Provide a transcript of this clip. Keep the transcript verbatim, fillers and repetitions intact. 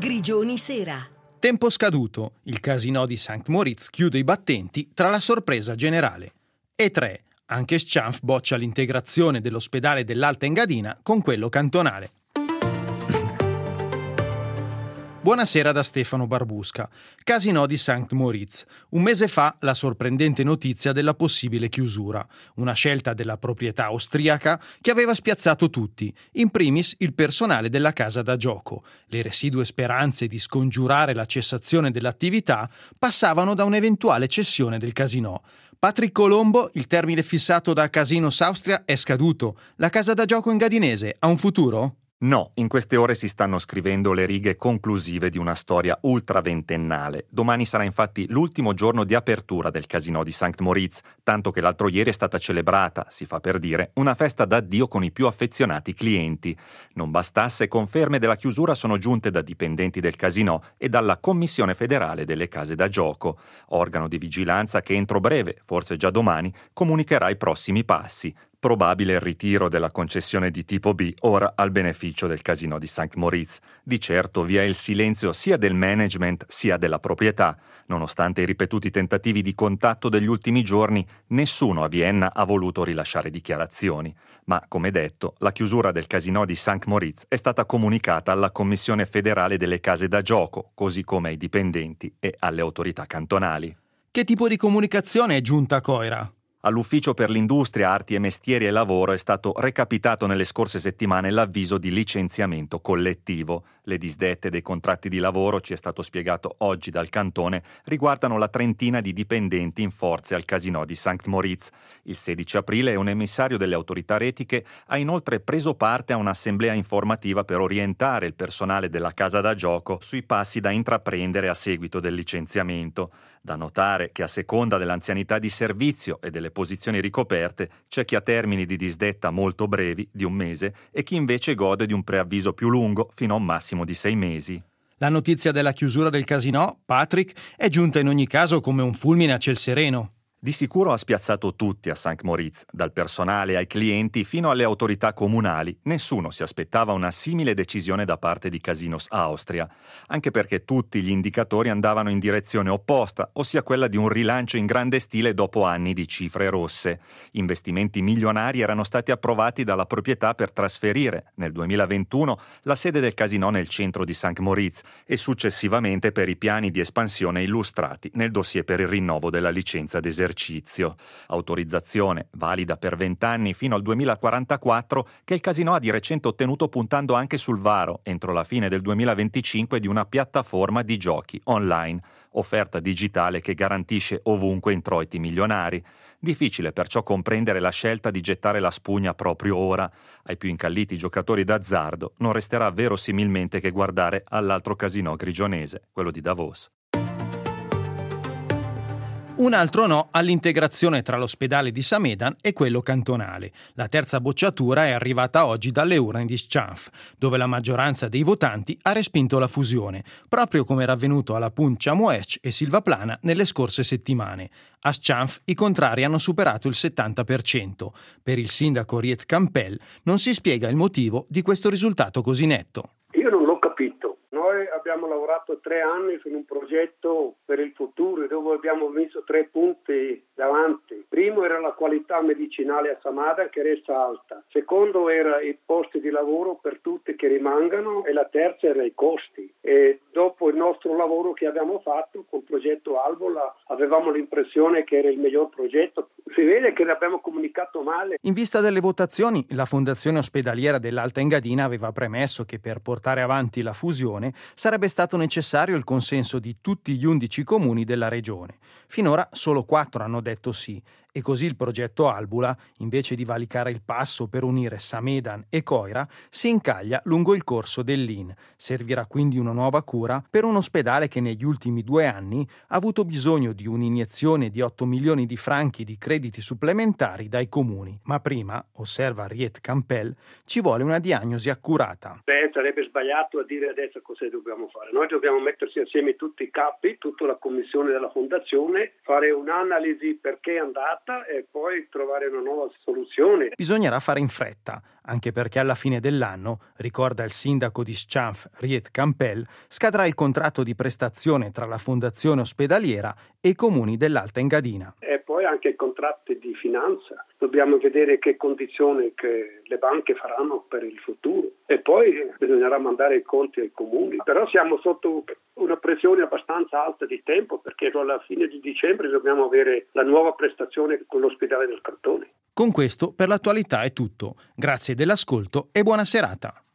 Grigioni Sera. Tempo scaduto. Il Casino di Sankt Moritz chiude i battenti tra la sorpresa generale. E tre. Anche Scianf boccia l'integrazione dell'ospedale dell'Alta Engadina con quello cantonale. Buonasera da Stefano Barbusca. Casino di Sankt Moritz. Un mese fa la sorprendente notizia della possibile chiusura. Una scelta della proprietà austriaca che aveva spiazzato tutti, in primis il personale della casa da gioco. Le residue speranze di scongiurare la cessazione dell'attività passavano da un'eventuale cessione del casino. Patrick Colombo, il termine fissato da Casinos Austria è scaduto. La casa da gioco engadinese ha un futuro? No, in queste ore si stanno scrivendo le righe conclusive di una storia ultraventennale. Domani sarà infatti l'ultimo giorno di apertura del Casino di Sankt Moritz, tanto che l'altro ieri è stata celebrata, si fa per dire, una festa d'addio con i più affezionati clienti. Non bastasse, conferme della chiusura sono giunte da dipendenti del Casino e dalla Commissione federale delle case da gioco, organo di vigilanza che entro breve, forse già domani, comunicherà i prossimi passi. Probabile il ritiro della concessione di tipo B, ora al beneficio del Casino di Sankt Moritz. Di certo vi è il silenzio sia del management sia della proprietà. Nonostante i ripetuti tentativi di contatto degli ultimi giorni, nessuno a Vienna ha voluto rilasciare dichiarazioni. Ma, come detto, la chiusura del Casino di Sankt Moritz è stata comunicata alla Commissione federale delle case da gioco, così come ai dipendenti e alle autorità cantonali. Che tipo di comunicazione è giunta a Coira? All'Ufficio per l'Industria, Arti e Mestieri e Lavoro è stato recapitato nelle scorse settimane l'avviso di licenziamento collettivo. Le disdette dei contratti di lavoro, ci è stato spiegato oggi dal Cantone, riguardano la trentina di dipendenti in forze al Casino di Sankt Moritz. Il sedici aprile un emissario delle autorità retiche ha inoltre preso parte a un'assemblea informativa per orientare il personale della casa da gioco sui passi da intraprendere a seguito del licenziamento. Da notare che a seconda dell'anzianità di servizio e delle posizioni ricoperte c'è chi ha termini di disdetta molto brevi, di un mese, e chi invece gode di un preavviso più lungo, fino a un massimo di sei mesi. La notizia della chiusura del casino, Patrick, è giunta in ogni caso come un fulmine a ciel sereno. Di sicuro ha spiazzato tutti a Sankt Moritz, dal personale ai clienti fino alle autorità comunali. Nessuno si aspettava una simile decisione da parte di Casinos Austria, anche perché tutti gli indicatori andavano in direzione opposta, ossia quella di un rilancio in grande stile dopo anni di cifre rosse. Investimenti milionari erano stati approvati dalla proprietà per trasferire, nel duemilaventuno, la sede del casino nel centro di Sankt Moritz e successivamente per i piani di espansione illustrati nel dossier per il rinnovo della licenza d'esercizio. Autorizzazione valida per vent'anni fino al duemilaquarantaquattro che il casino ha di recente ottenuto puntando anche sul varo, entro la fine del duemilaventicinque, di una piattaforma di giochi online, offerta digitale che garantisce ovunque introiti milionari. Difficile perciò comprendere la scelta di gettare la spugna proprio ora. Ai più incalliti giocatori d'azzardo non resterà verosimilmente che guardare all'altro casino grigionese, quello di Davos. Un altro no all'integrazione tra l'ospedale di Samedan e quello cantonale. La terza bocciatura è arrivata oggi dalle urne di Scianf, dove la maggioranza dei votanti ha respinto la fusione, proprio come era avvenuto alla Punt Chamoech e Silvaplana nelle scorse settimane. A Scianf i contrari hanno superato il settanta per cento. Per il sindaco Riet Campbell non si spiega il motivo di questo risultato così netto. Io non l'ho capito. Noi abbiamo lavorato tre anni su un progetto per il futuro dove abbiamo messo tre punti davanti. Primo era la qualità medicinale a Samedan che resta alta. Secondo era i posti di lavoro per tutti che rimangano e la terza era i costi. E dopo il nostro lavoro che abbiamo fatto con il progetto Albola avevamo l'impressione che era il miglior progetto. Si vede che l'abbiamo comunicato male. In vista delle votazioni, la Fondazione Ospedaliera dell'Alta Engadina aveva premesso che per portare avanti la fusione sarebbe stato necessario il consenso di tutti gli undici comuni della regione. Finora solo quattro hanno detto sì e così il progetto Albula, invece di valicare il passo per unire Samedan e Coira, si incaglia lungo il corso dell'I N. Servirà quindi una nuova cura per un ospedale che negli ultimi due anni ha avuto bisogno di un'iniezione di otto milioni di franchi di crediti supplementari dai comuni. Ma prima, osserva Riet Campbell, ci vuole una diagnosi accurata. Beh, sarebbe sbagliato a dire adesso cosa dobbiamo fare. Noi dobbiamo mettersi assieme tutti i capi, tutta la commissione della fondazione, fare un'analisi perché è andata data e poi trovare una nuova soluzione. Bisognerà fare in fretta, anche perché alla fine dell'anno, ricorda il sindaco di Scianf, Riet Campel, scadrà il contratto di prestazione tra la fondazione ospedaliera e i comuni dell'Alta Engadina. E poi anche i contratti di finanza. Dobbiamo vedere che condizioni che le banche faranno per il futuro e poi bisognerà mandare i conti ai comuni. Però siamo sotto una pressione abbastanza alta di tempo perché alla fine di dicembre dobbiamo avere la nuova prestazione con l'ospedale del Cantone. Con questo per l'attualità è tutto. Grazie dell'ascolto e buona serata.